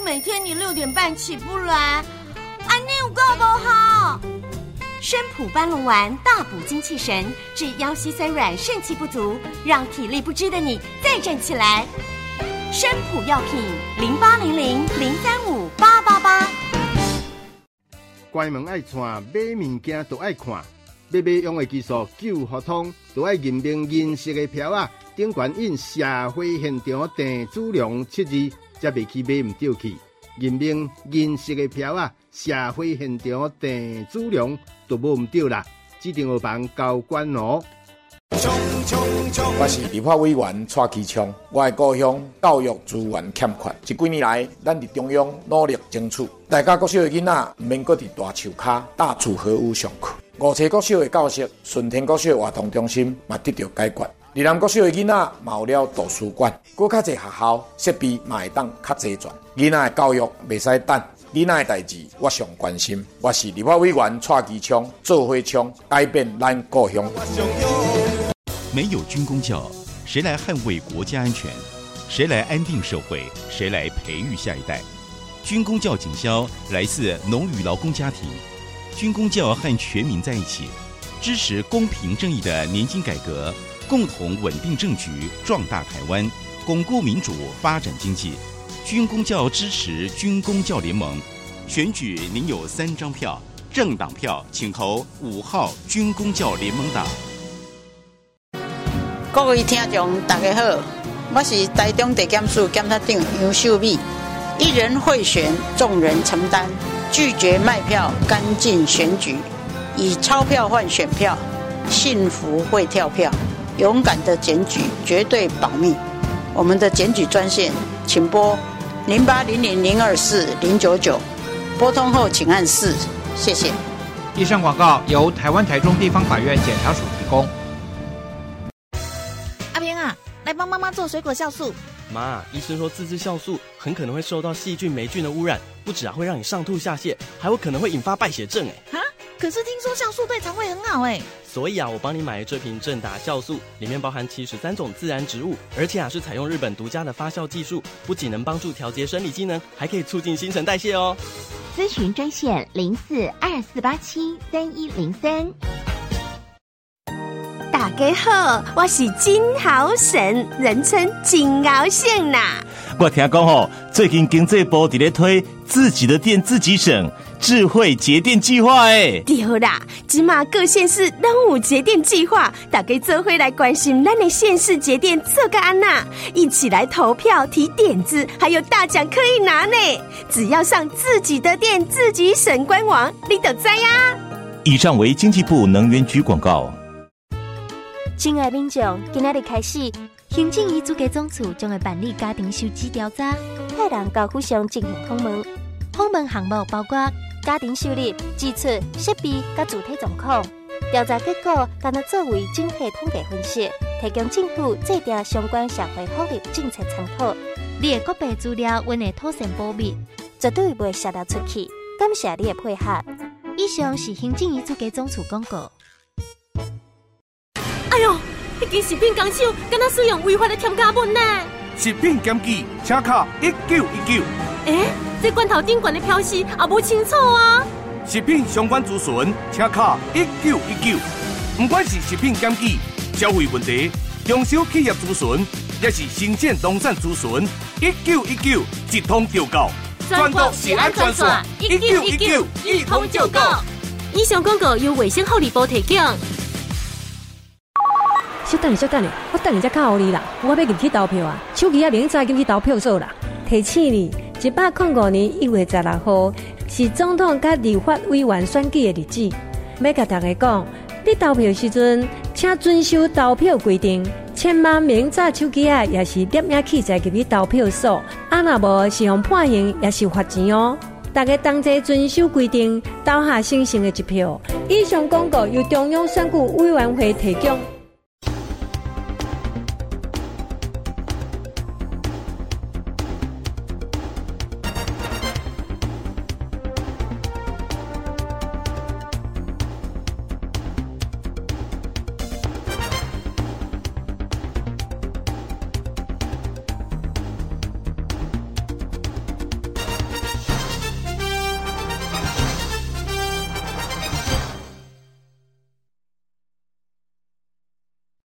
每天你6点半起不来，安尼有够不好。生普班龙丸大补精气神，治腰膝酸软、肾气不足，让体力不支的你再站起来。生普药品0800-035-888。 关门爱串，买物件都爱看。买用的技术救互通，都爱认明银色的条啊，顶悬印社会现场订主量7字，才袂去买唔对去。认明银色的条啊，社会现场订主量都无唔对啦，指定学房交管哦。 我是立法委员蔡其昌，我的故乡教育资源欠缺，这几年来，咱伫中央努力争取，大家国小的囡仔唔免搁伫大树骹大厝河屋上课。五车国小的教室、顺天国小的活动中心嘛得到解决，二南国小的囡仔嘛有了图书馆，搁较侪学校设备嘛会当较齐全。囡仔的教育袂使等，囡仔的代志我上关心。我是立法委员蔡其昌，做伙枪改变咱故乡。 没有军公教，谁来捍卫国家安全？谁来安定社会？谁来培育下一代？军公教警消来自农旅劳工家庭，军公教和全民在一起，支持公平正义的年金改革，共同稳定政局，壮大台湾，巩固民主，发展经济。军公教支持军公教联盟，选举您有3张票，政党票请投5号军公教联盟党。 各位听众大家好，我是台中地检署检察长杨秀美。一人贿选，众人承担，拒绝卖票，干净选举，以钞票换选票，幸福会跳票，勇敢的检举，绝对保密。我们的检举专线，请拨0800024099，拨通后请按4，谢谢。 以上广告由台湾台中地方法院检察署提供。 阿平啊，来帮妈妈做水果酵素。 妈，医生说自制酵素很可能会受到细菌、霉菌的污染，不止会让你上吐下泻，还有可能会引发败血症哈，可是听说酵素对肠胃很好所以我帮你买了这瓶正达酵素，里面包含73种自然植物，而且是采用日本独家的发酵技术，不仅能帮助调节生理机能，还可以促进新陈代谢哦。 咨询专线0424873103。 大家好，我是金豪神，人称金豪省啦。 我听讲最近经济部在推自己的电自己省智慧节电计划对啦，现在各县市都有节电计划，大家做伙来关心咱的县市节电做个安那，一起来投票提点子，还有大奖可以拿呢。只要上自己的电自己省官网，你就知呀。 以上为经济部能源局广告。 亲爱民众，今仔日开始，行政院主计总处将会办理家庭收支调查，派人到府上进行访问。访问项目包括家庭收入、支出、设备甲主体状况。调查结果将会作为整体统计分析，提供政府制定相关社会福利政策参考。你的个别资料阮会妥善保密，绝对不会泄露出去。感谢你的配合。以上是行政院主计总处广告。 哎呦，迄间食品公司敢若使用违法的添加物呢？ 食品检举请卡1919。 这罐头顶悬的标示也无清楚啊。 食品相关咨询请卡1919。不管是食品检举、消费问题、中小企业咨询，也是生产农产咨询，1919一通就到。 全国食安专线1919一通就到。以上广告由卫生福利部提供。 小等下，我等你才靠你啦！我要入去投票啊，手机也明早进去投票所啦。提醒你，105年1月16号是总统甲立法委员选举的日子。要甲大家讲，你投票时阵，请遵守投票规定，千万明早手机啊，也是摄影器材入去投票所，若无是用判刑，也是罚钱哦。大家同齐遵守规定，投下神圣的一票。以上广告由中央选举委员会提供。